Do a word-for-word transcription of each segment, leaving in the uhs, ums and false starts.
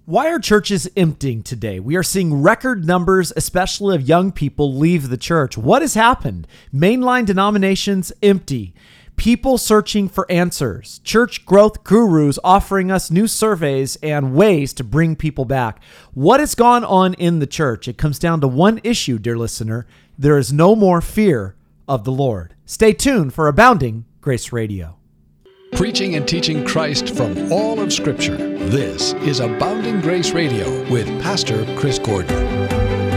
Why are churches emptying today? We are seeing record numbers, especially of young people, leave the church. What has happened? Mainline denominations empty. People searching for answers. Church growth gurus offering us new surveys and ways to bring people back. What has gone on in the church? It comes down to one issue, dear listener. There is no more fear of the Lord. Stay tuned for Abounding Grace Radio. Preaching and teaching Christ from all of Scripture. This is Abounding Grace Radio with Pastor Chris Gordon.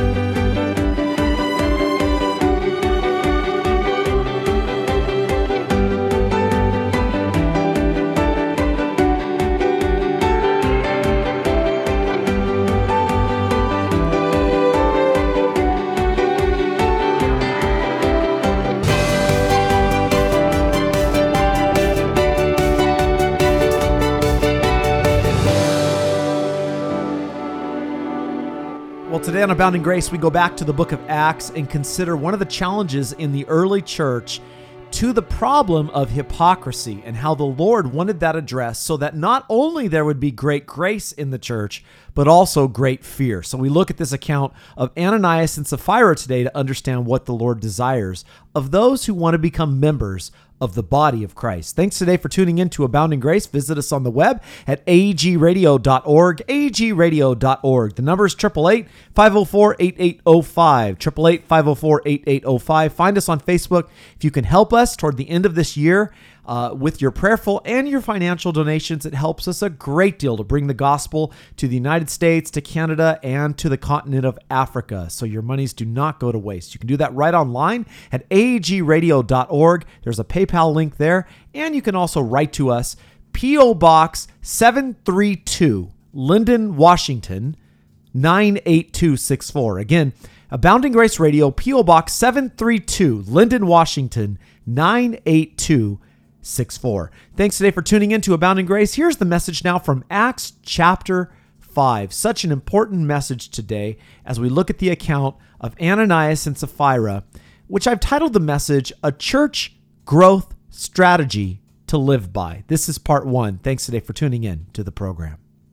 Today on Abounding Grace, we go back to the book of Acts and consider one of the challenges in the early church to the problem of hypocrisy and how the Lord wanted that addressed so that not only there would be great grace in the church, but also great fear. So we look at this account of Ananias and Sapphira today to understand what the Lord desires of those who want to become members of the body of Christ. Thanks today for tuning in to Abounding Grace. Visit us on the web at a g radio dot org, a g radio dot org. The number is eight eight eight, five oh four, eight eight oh five, eight eight eight, five oh four, eight eight oh five. Find us on Facebook. If you can help us toward the end of this year uh, with your prayerful and your financial donations, it helps us a great deal to bring the gospel to the United States, to Canada, and to the continent of Africa. So your monies do not go to waste. You can do that right online at a g radio dot org. There's a PayPal link there, and you can also write to us, P O Box seven three two, Linden, Washington, nine eight two six four. Again, Abounding Grace Radio, P O Box seven three two, Linden, Washington, nine eight two six four. Thanks today for tuning in to Abounding Grace. Here's the message now from Acts chapter five. Such an important message today as we look at the account of Ananias and Sapphira, which I've titled the message, A Church Growth Strategy to Live By. This is part one. Thanks today for tuning in to the program.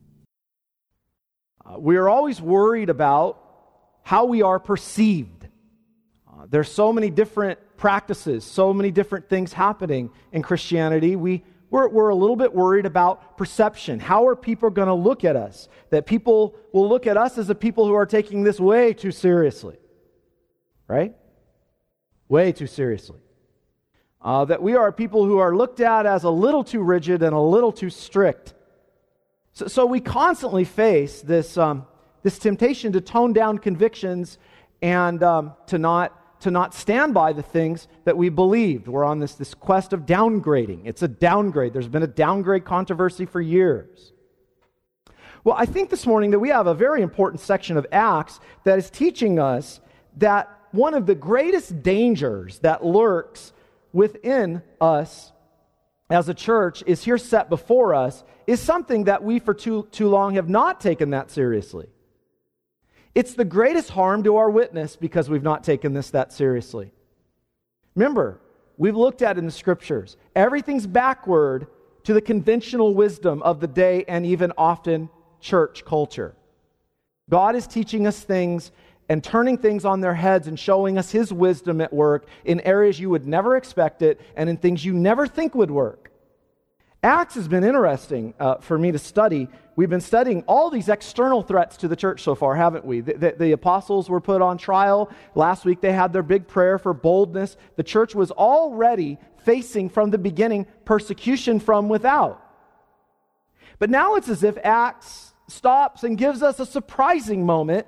Uh, we are always worried about how we are perceived. Uh, there's so many different practices, so many different things happening in Christianity. We, we're, we're a little bit worried about perception. How are people going to look at us? That people will look at us as the people who are taking this way too seriously. Right? Way too seriously. Uh, that we are people who are looked at as a little too rigid and a little too strict. So, so we constantly face this um, this temptation to tone down convictions and um, to not to not stand by the things that we believed. We're on this this quest of downgrading. It's a downgrade. There's been a downgrade controversy for years. Well, I think this morning that we have a very important section of Acts that is teaching us that one of the greatest dangers that lurks within us as a church is here set before us is something that we for too, too long have not taken that seriously. It's the greatest harm to our witness because we've not taken this that seriously. Remember, we've looked at in the Scriptures, everything's backward to the conventional wisdom of the day and even often church culture. God is teaching us things and turning things on their heads and showing us His wisdom at work in areas you would never expect it and in things you never think would work. Acts has been interesting uh, for me to study. We've been studying all these external threats to the church so far, haven't we? The, the, the apostles were put on trial. Last week they had their big prayer for boldness. The church was already facing from the beginning persecution from without. But now it's as if Acts stops and gives us a surprising moment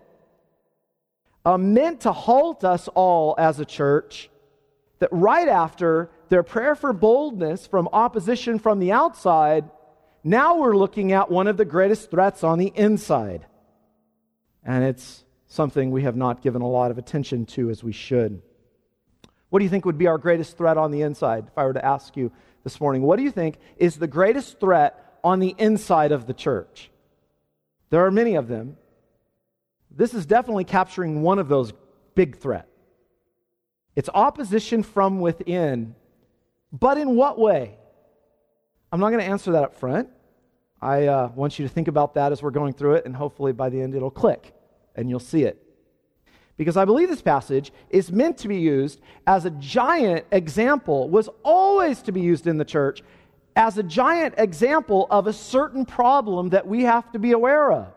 Uh, meant to halt us all as a church, that right after their prayer for boldness from opposition from the outside, now we're looking at one of the greatest threats on the inside. And it's something we have not given a lot of attention to as we should. What do you think would be our greatest threat on the inside? If I were to ask you this morning, what do you think is the greatest threat on the inside of the church? There are many of them. This is definitely capturing one of those big threats. It's opposition from within, but in what way? I'm not going to answer that up front. I uh, want you to think about that as we're going through it, and hopefully by the end it'll click and you'll see it. Because I believe this passage is meant to be used as a giant example, was always to be used in the church as a giant example of a certain problem that we have to be aware of,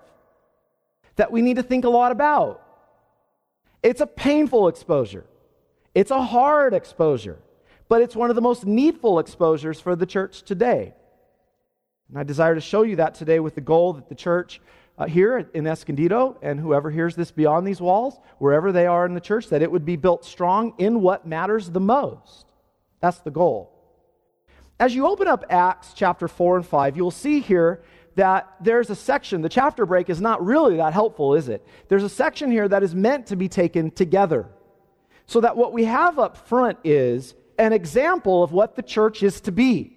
that we need to think a lot about. It's a painful exposure. It's a hard exposure, but it's one of the most needful exposures for the church today. And I desire to show you that today with the goal that the church uh, here in Escondido, and whoever hears this beyond these walls, wherever they are in the church, that it would be built strong in what matters the most. That's the goal. As you open up Acts chapter four and five, you'll see here that there's a section. The chapter break is not really that helpful, is it? There's a section here that is meant to be taken together. So that what we have up front is an example of what the church is to be.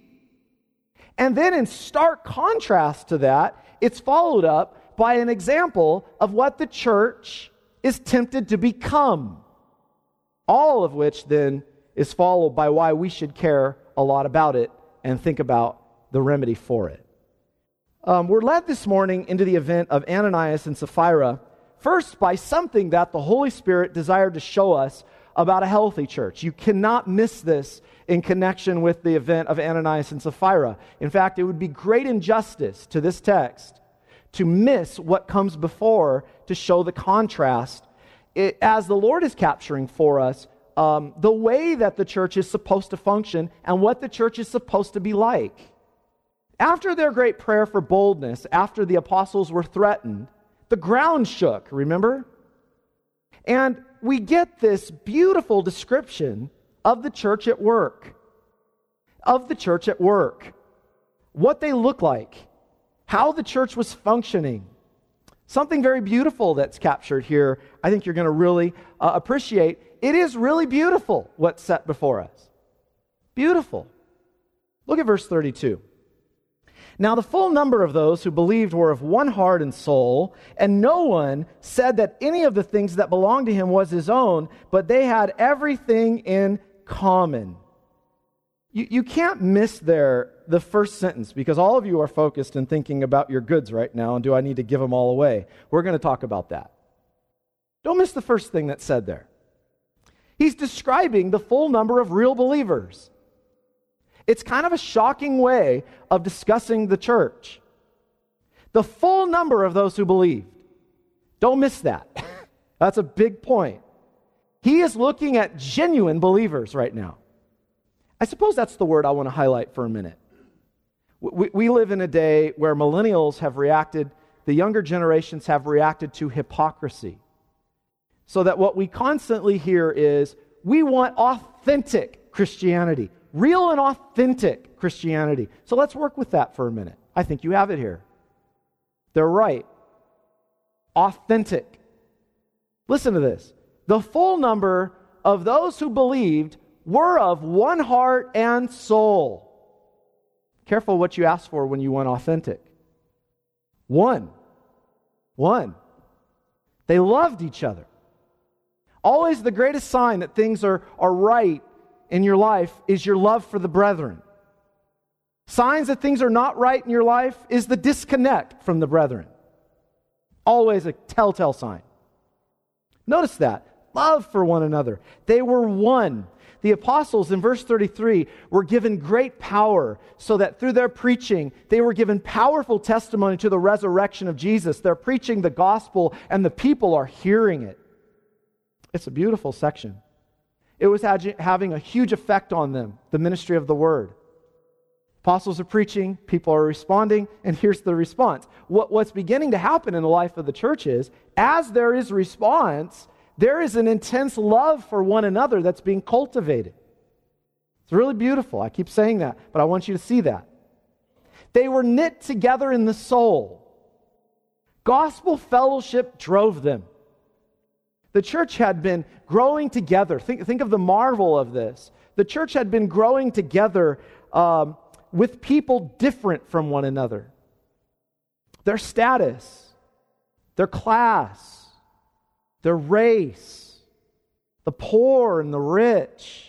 And then in stark contrast to that, it's followed up by an example of what the church is tempted to become. All of which then is followed by why we should care a lot about it and think about the remedy for it. Um, we're led this morning into the event of Ananias and Sapphira, first by something that the Holy Spirit desired to show us about a healthy church. You cannot miss this in connection with the event of Ananias and Sapphira. In fact, it would be great injustice to this text to miss what comes before to show the contrast it, as the Lord is capturing for us um, the way that the church is supposed to function and what the church is supposed to be like. After their great prayer for boldness, after the apostles were threatened, the ground shook, remember? And we get this beautiful description of the church at work. Of the church at work. What they look like. How the church was functioning. Something very beautiful that's captured here, I think you're going to really uh, appreciate. It is really beautiful what's set before us. Beautiful. Look at verse thirty-two. Now the full number of those who believed were of one heart and soul, and no one said that any of the things that belonged to him was his own, but they had everything in common. You, you can't miss there the first sentence, because all of you are focused and thinking about your goods right now, and do I need to give them all away? We're going to talk about that. Don't miss the first thing that's said there. He's describing the full number of real believers. It's kind of a shocking way of discussing the church. The full number of those who believed. Don't miss that. That's a big point. He is looking at genuine believers right now. I suppose that's the word I want to highlight for a minute. We, we live in a day where millennials have reacted, the younger generations have reacted to hypocrisy. So that what we constantly hear is, we want authentic Christianity. Real and authentic Christianity. So let's work with that for a minute. I think you have it here. They're right. Authentic. Listen to this. The full number of those who believed were of one heart and soul. Careful what you ask for when you want authentic. One. One. They loved each other. Always the greatest sign that things are, are right in your life is your love for the brethren. Signs that things are not right in your life is the disconnect from the brethren. Always a telltale sign. Notice that. Love for one another. They were one. The apostles in verse thirty-three were given great power so that through their preaching, they were given powerful testimony to the resurrection of Jesus. They're preaching the gospel and the people are hearing it. It's a beautiful section. It was having a huge effect on them, the ministry of the word. Apostles are preaching, people are responding, and here's the response. What, what's beginning to happen in the life of the church is, as there is response, there is an intense love for one another that's being cultivated. It's really beautiful. I keep saying that, but I want you to see that. They were knit together in the soul. Gospel fellowship drove them. The church had been growing together. Think, think of the marvel of this. The church had been growing together um, with people different from one another. Their status, their class, their race, the poor and the rich,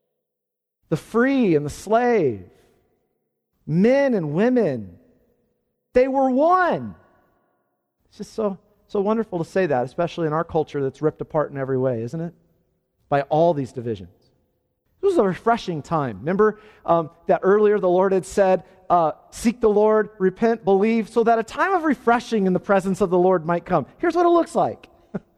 the free and the slave, men and women, They were one. It's just so, so wonderful to say that, especially in our culture that's ripped apart in every way, isn't it? By all these divisions. It was a refreshing time. Remember um, that earlier the Lord had said, uh, seek the Lord, repent, believe, so that a time of refreshing in the presence of the Lord might come. Here's what it looks like.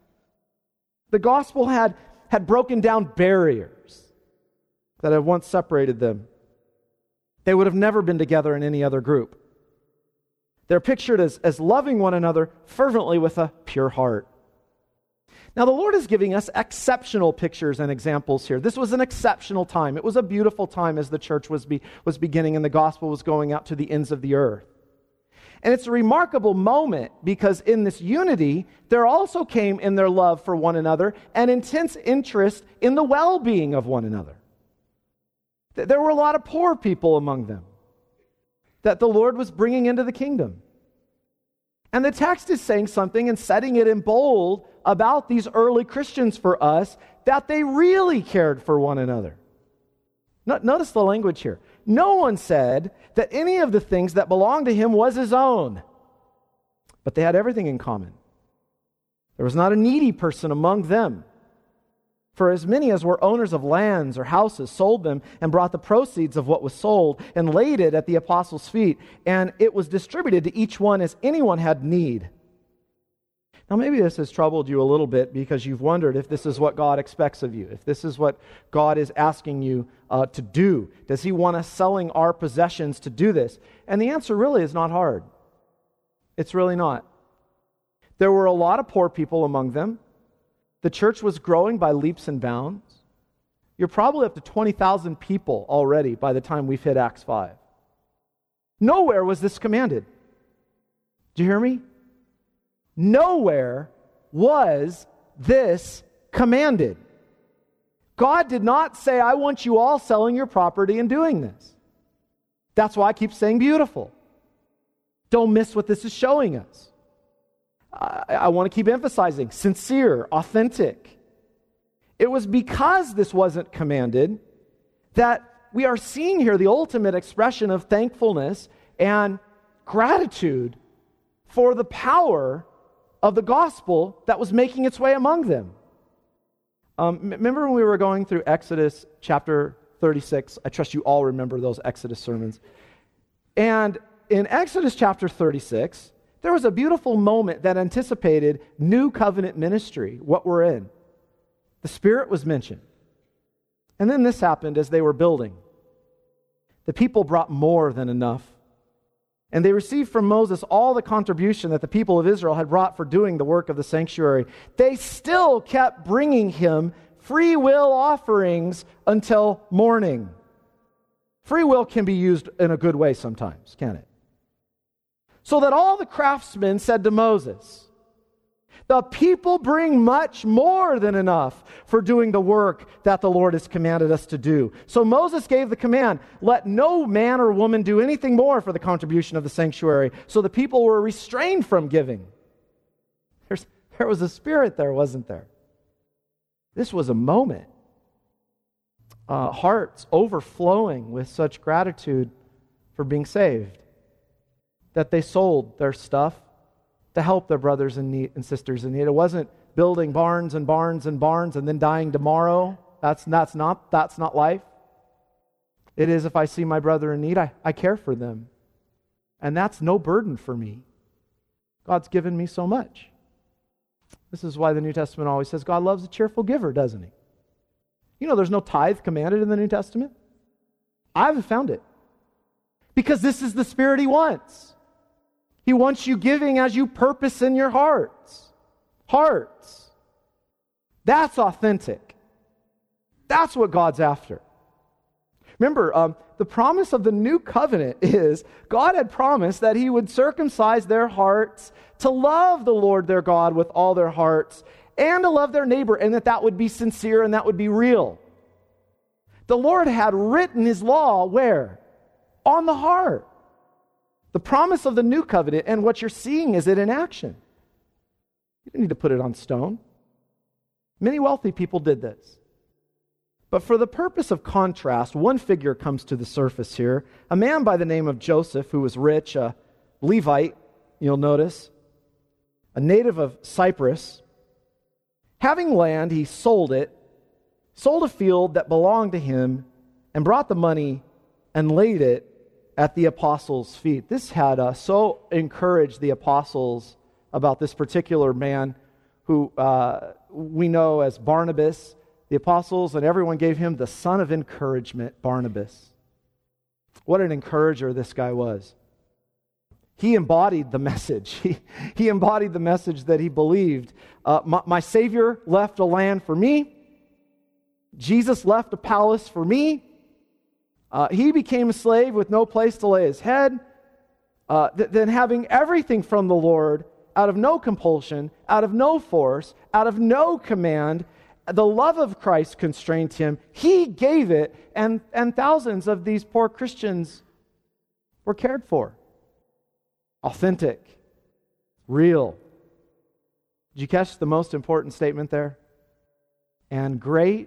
The gospel had, had broken down barriers that had once separated them. They would have never been together in any other group. They're pictured as, as loving one another fervently with a pure heart. Now, the Lord is giving us exceptional pictures and examples here. This was an exceptional time. It was a beautiful time as the church was, be, was beginning and the gospel was going out to the ends of the earth. And it's a remarkable moment because in this unity, there also came in their love for one another an intense interest in the well-being of one another. There were a lot of poor people among them that the Lord was bringing into the kingdom. And the text is saying something and setting it in bold about these early Christians for us, that they really cared for one another. No, notice the language here. No one said that any of the things that belonged to him was his own, but they had everything in common. There was not a needy person among them. For as many as were owners of lands or houses sold them and brought the proceeds of what was sold and laid it at the apostles' feet, and it was distributed to each one as anyone had need. Now maybe this has troubled you a little bit because you've wondered if this is what God expects of you, if this is what God is asking you uh, to do. Does he want us selling our possessions to do this? And the answer really is not hard. It's really not. There were a lot of poor people among them. The church was growing by leaps and bounds. You're probably up to twenty thousand people already by the time we've hit Acts five. Nowhere was this commanded. Do you hear me? Nowhere was this commanded. God did not say, I want you all selling your property and doing this. That's why I keep saying beautiful. Don't miss what this is showing us. I, I want to keep emphasizing sincere, authentic. It was because this wasn't commanded that we are seeing here the ultimate expression of thankfulness and gratitude for the power of the gospel that was making its way among them. Um, remember when we were going through Exodus chapter thirty-six? I trust you all remember those Exodus sermons. And in Exodus chapter thirty-six, there was a beautiful moment that anticipated new covenant ministry, what we're in. The Spirit was mentioned. And then this happened as they were building. The people brought more than enough. And they received from Moses all the contribution that the people of Israel had brought for doing the work of the sanctuary. They still kept bringing him free will offerings until morning. Free will can be used in a good way sometimes, can't it? So that all the craftsmen said to Moses, the people bring much more than enough for doing the work that the Lord has commanded us to do. So Moses gave the command, let no man or woman do anything more for the contribution of the sanctuary. So the people were restrained from giving. There's, there was a spirit there, wasn't there? This was a moment. Uh, hearts overflowing with such gratitude for being saved that they sold their stuff to help their brothers and, need, and sisters in need. It wasn't building barns and barns and barns and then dying tomorrow. That's, that's, not, that's not life. It is if I see my brother in need, I, I care for them. And that's no burden for me. God's given me so much. This is why the New Testament always says God loves a cheerful giver, doesn't he? You know there's no tithe commanded in the New Testament? I haven't found it. Because this is the spirit he wants. He wants you giving as you purpose in your hearts. Hearts. That's authentic. That's what God's after. Remember, um, the promise of the new covenant is God had promised that he would circumcise their hearts to love the Lord their God with all their hearts and to love their neighbor, and that that would be sincere and that would be real. The Lord had written his law where? On the heart. The promise of the new covenant, and what you're seeing is it in action. You don't need to put it on stone. Many wealthy people did this. But for the purpose of contrast, one figure comes to the surface here. A man by the name of Joseph, who was rich, a, Levite, you'll notice, a native of Cyprus. Having land, he sold it, sold a field that belonged to him, and brought the money and laid it at the apostles' feet. This had uh, so encouraged the apostles about this particular man who uh, we know as Barnabas. The apostles and everyone gave him the son of encouragement, Barnabas. What an encourager this guy was. He embodied the message. He, he embodied the message that he believed. Uh, my, my Savior left a land for me. Jesus left a palace for me. Uh, he became a slave with no place to lay his head. Uh, th- then having everything from the Lord, out of no compulsion, out of no force, out of no command, the love of Christ constrained him. He gave it, and, and thousands of these poor Christians were cared for. Authentic, real. Did you catch the most important statement there? And great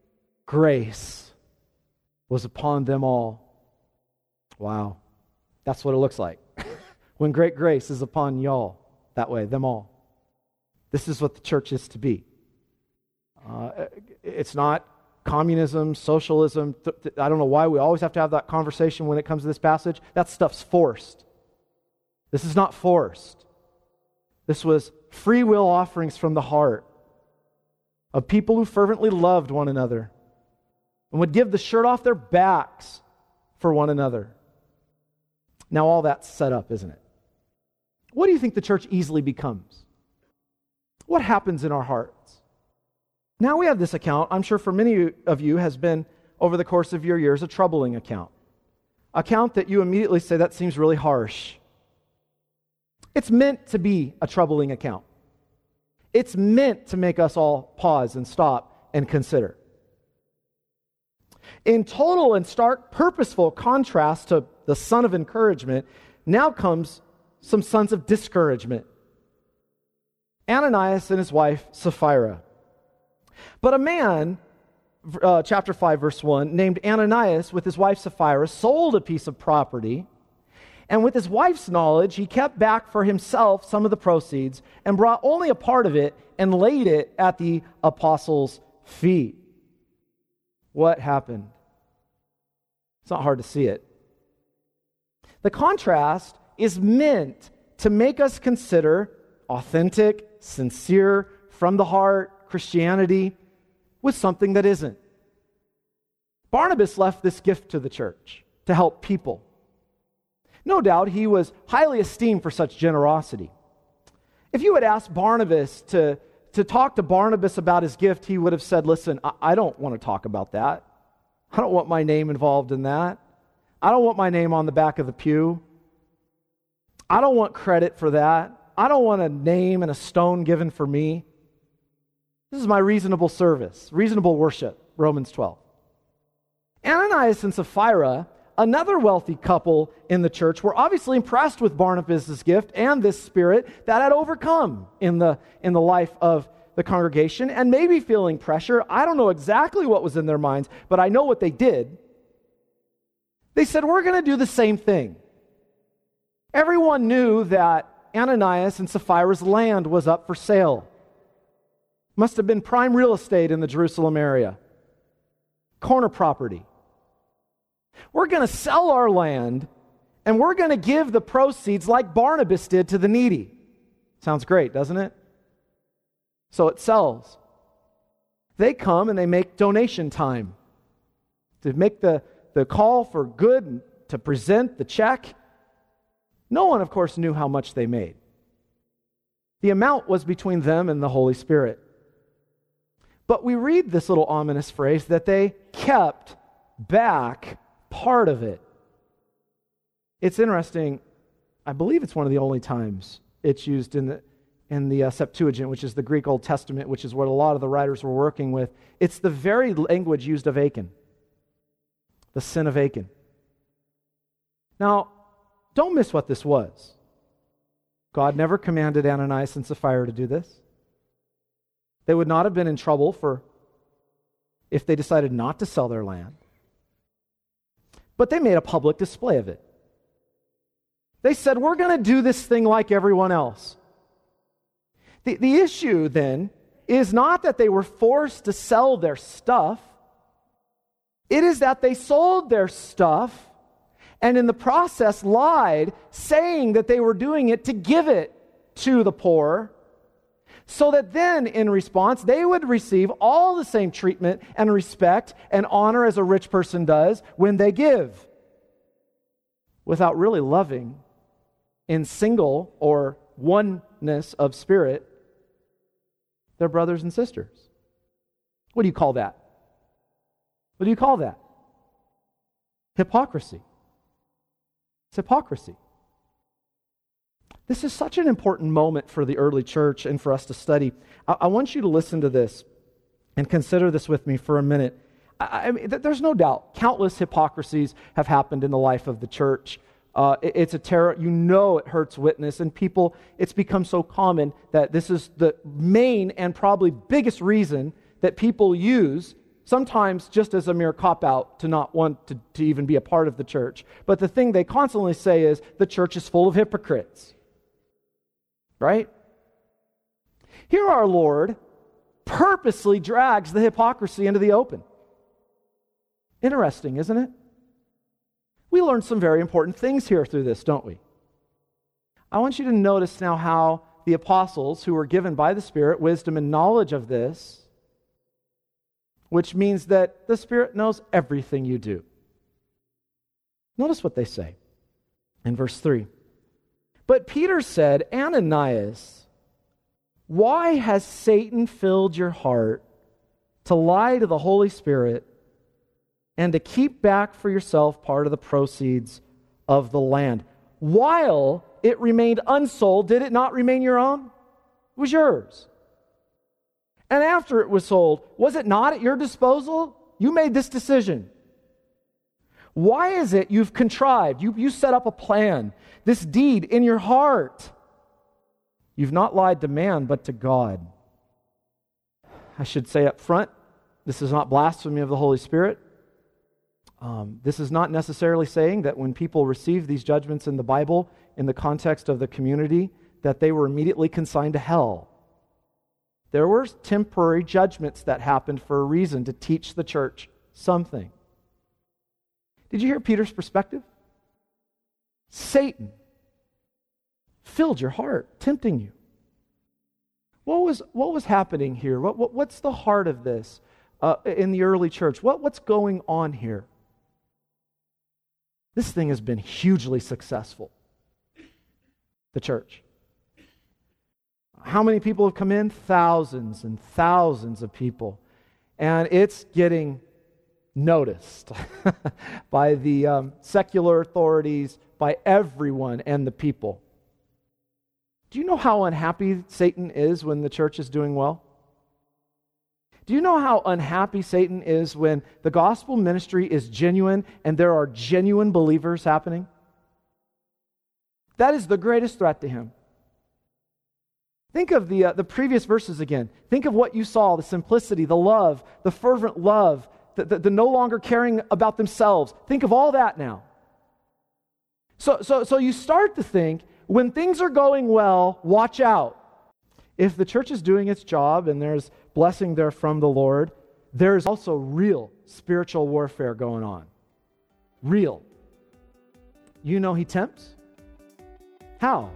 grace was upon them all. Wow. That's what it looks like. When great grace is upon y'all, that way, them all. This is what the church is to be. Uh, it's not communism, socialism. Th- th- I don't know why we always have to have that conversation when it comes to this passage. That stuff's forced. This is not forced. This was free will offerings from the heart of people who fervently loved one another and would give the shirt off their backs for one another. Now all that's set up, isn't it? What do you think the church easily becomes? What happens in our hearts? Now we have this account, I'm sure for many of you has been, over the course of your years, a troubling account. Account that you immediately say, that seems really harsh. It's meant to be a troubling account. It's meant to make us all pause and stop and consider. In total and stark purposeful contrast to the son of encouragement, now comes some sons of discouragement. Ananias and his wife Sapphira. But a man, uh, chapter five, verse one, named Ananias with his wife Sapphira sold a piece of property, and with his wife's knowledge, he kept back for himself some of the proceeds and brought only a part of it and laid it at the apostles' feet. What happened? It's not hard to see it. The contrast is meant to make us consider authentic, sincere, from the heart Christianity with something that isn't. Barnabas left this gift to the church to help people. No doubt he was highly esteemed for such generosity. If you had asked Barnabas to, to talk to Barnabas about his gift, he would have said, listen, I, I don't want to talk about that. I don't want my name involved in that. I don't want my name on the back of the pew. I don't want credit for that. I don't want a name and a stone given for me. This is my reasonable service, reasonable worship, Romans twelve. Ananias and Sapphira, another wealthy couple in the church, were obviously impressed with Barnabas' gift and this spirit that had overcome in the, in the life of the congregation, and maybe feeling pressure. I don't know exactly what was in their minds, but I know what they did. They said, we're going to do the same thing. Everyone knew that Ananias and Sapphira's land was up for sale. Must have been prime real estate in the Jerusalem area. Corner property. We're going to sell our land, and we're going to give the proceeds like Barnabas did to the needy. Sounds great, doesn't it? So it sells. They come and they make donation time to make the, the call for good and to present the check. No one, of course, knew how much they made. The amount was between them and the Holy Spirit. But we read this little ominous phrase that they kept back part of it. It's interesting. I believe it's one of the only times it's used in the in the uh, Septuagint, which is the Greek Old Testament, which is what a lot of the writers were working with. It's the very language used of Achan, the sin of Achan. Now, don't miss what this was. God never commanded Ananias and Sapphira to do this. They would not have been in trouble for if they decided not to sell their land. But they made a public display of it. They said, we're going to do this thing like everyone else. The, the issue then is not that they were forced to sell their stuff. It is that they sold their stuff and in the process lied, saying that they were doing it to give it to the poor, so that then in response they would receive all the same treatment and respect and honor as a rich person does when they give, without really loving in single or oneness of spirit their brothers and sisters. What do you call that? What do you call that? Hypocrisy. It's hypocrisy. This is such an important moment for the early church and for us to study. I, I want you to listen to this and consider this with me for a minute. I, I mean, th- there's no doubt countless hypocrisies have happened in the life of the church. Uh, it, it's a terror. You know it hurts witness, and people, it's become so common that this is the main and probably biggest reason that people use, sometimes just as a mere cop-out to not want to, to even be a part of the church. But the thing they constantly say is, the church is full of hypocrites. Right? Here our Lord purposely drags the hypocrisy into the open. Interesting, isn't it? We learn some very important things here through this, don't we? I want you to notice now how the apostles, who were given by the Spirit wisdom and knowledge of this, which means that the Spirit knows everything you do. Notice what they say in verse three. But Peter said, Ananias, why has Satan filled your heart to lie to the Holy Spirit and to keep back for yourself part of the proceeds of the land? While it remained unsold, did it not remain your own? It was yours. And after it was sold, was it not at your disposal? You made this decision. Why is it you've contrived, you, you set up a plan, this deed in your heart? You've not lied to man, but to God. I should say up front, this is not blasphemy of the Holy Spirit. Um, this is not necessarily saying that when people receive these judgments in the Bible, in the context of the community, that they were immediately consigned to hell. There were temporary judgments that happened for a reason, to teach the church something. Did you hear Peter's perspective? Satan filled your heart, tempting you. What was what was happening here? What, what what's the heart of this uh, in the early church? What what's going on here? This thing has been hugely successful. The church. How many people have come in? Thousands and thousands of people. And it's getting noticed by the um, secular authorities, by everyone and the people. Do you know how unhappy Satan is when the church is doing well? Do you know how unhappy Satan is when the gospel ministry is genuine and there are genuine believers happening? That is the greatest threat to him. Think of the uh, the previous verses again. Think of what you saw, the simplicity, the love, the fervent love, the, the, the no longer caring about themselves. Think of all that now. So, so, so you start to think, when things are going well, watch out. If the church is doing its job and there's blessing there from the Lord, there's also real spiritual warfare going on. Real. You know he tempts? How?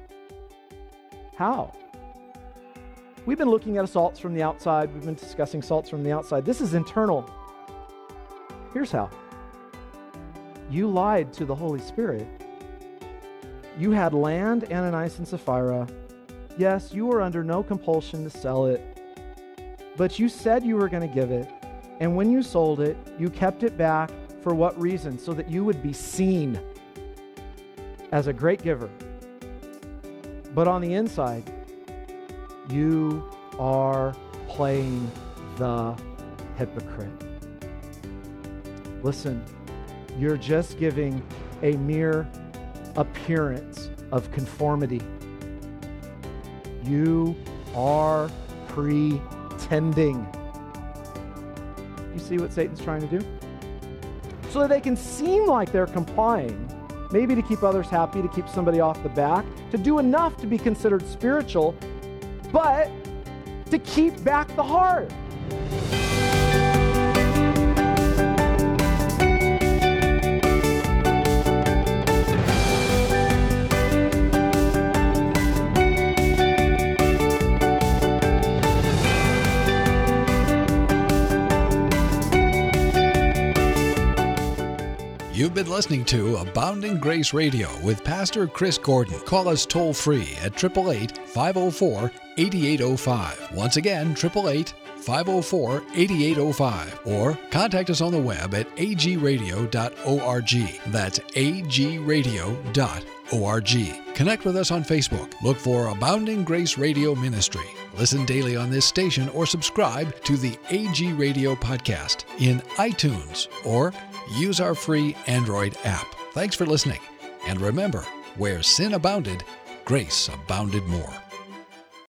How? We've been looking at assaults from the outside. We've been discussing assaults from the outside. This is internal. Here's how. You lied to the Holy Spirit. You had land, Ananias and Sapphira. Yes, you were under no compulsion to sell it, but you said you were going to give it, and when you sold it, you kept it back for what reason? So that you would be seen as a great giver. But on the inside, you are playing the hypocrite. Listen, you're just giving a mere appearance of conformity. You are pretending. You see what Satan's trying to do? So that they can seem like they're complying maybe to keep others happy, to keep somebody off the back, to do enough to be considered spiritual, but to keep back the heart. You've been listening to Abounding Grace Radio with Pastor Chris Gordon. Call us toll-free at eight eight eight, five oh four, eight eight oh five. Once again, eight eight eight, five oh four, eight eight oh five. Or contact us on the web at a g radio dot org. That's a g radio dot org. Connect with us on Facebook. Look for Abounding Grace Radio Ministry. Listen daily on this station or subscribe to the A G Radio podcast in iTunes or use our free Android app. Thanks for listening. And remember, where sin abounded, grace abounded more.